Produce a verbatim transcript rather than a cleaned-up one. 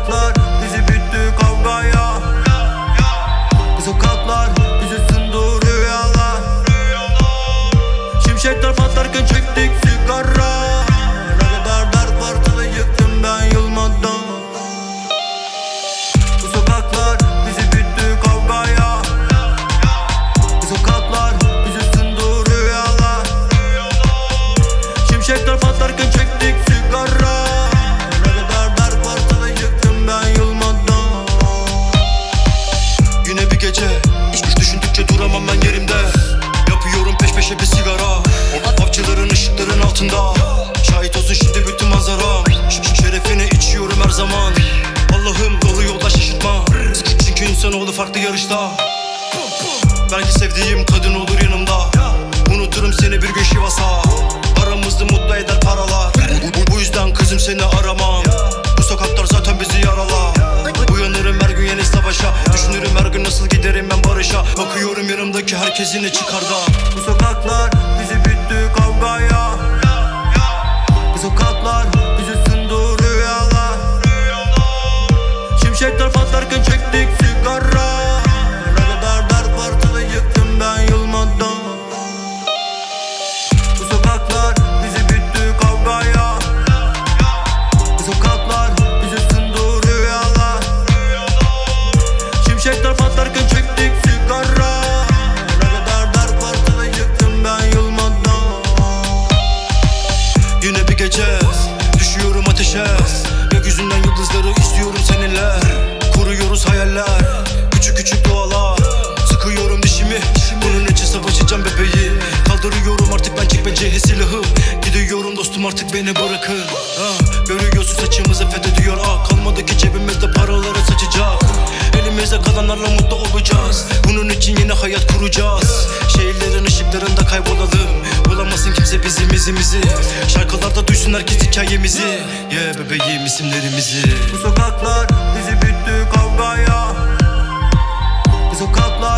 sokaklar bizi büttü kavgaya. Bu sokaklar bizi sundu rüyalar. Şimşekler patlarken çektik sigara. Ne kadar dert varsa yıktım ben yılmadan. Bu sokaklar bizi büttü kavgaya. Bu sokaklar bizi sundu rüyalar. Şimşekler patlarken çektik sigara. Ne kadar dert varsa yıktım ben yılmadan. Yine bir gece, üç düşündükçe duramam ben yerimde. Yapıyorum peş peşe bir sigara. Avcıların ışıkların altında. Şahit olsun şimdi bütün manzaram. Şerefine içiyorum her zaman. Allah'ım dolu yolda şaşırtma. Çünkü insanoğlu farklı yarışta. Belki sevdiğim kadın olur yanımda. Unuturum seni bir gün Şivas'a. Aramızda mutlu eder paralar. Bu yüzden kızım seni aramam. Bu sokaklar zaten bizi yaralar. Uyanırım her gün yeni savaşa. Düşünürüm her gün nasıl giderim ben barışa. Bakıyorum yanımdaki herkes yine çıkarda. Bu sokaklar bizi büttü kavgaya. Bu sokaklar bizi sundu rüyalar. Şimşekler patlarken çektik sigara. Ne kadar dert varsa yıktım ben yılmadan. Bu sokaklar bizi büttü kavgaya. Bu sokaklar bizi sundu rüyalar. Şimşekler patlarken çektik sigara. Ne kadar dert varsa yıktım ben yılmadan. Yine bir gece, düşüyorum ateşe. Gökyüzünden yıldızları istiyorum seninle. Kuruyoruz hayaller, küçük küçük dualar. Sıkıyorum dişimi, bunun için savaşacağım bebeği. Kaldırıyorum artık ben çekmeceye silahı. Gidiyorum dostum artık beni bırakın. ha, Görüyorsun saçımızı fethediyor. ah, Kalmadı ki cebimizde paraları saçacak. Elimize kalanlarla mutlu olacağız. Bunun için yine hayat kuracağız. Şehirlerin ışıklarında kaybolalım. Bulamasın kimse bizim izimizi. Şarkılarda duysun herkes hikayemizi. Yeah bebeğim isimlerimizi. Bu sokaklar bizi büttü kavgaya. Bu sokaklar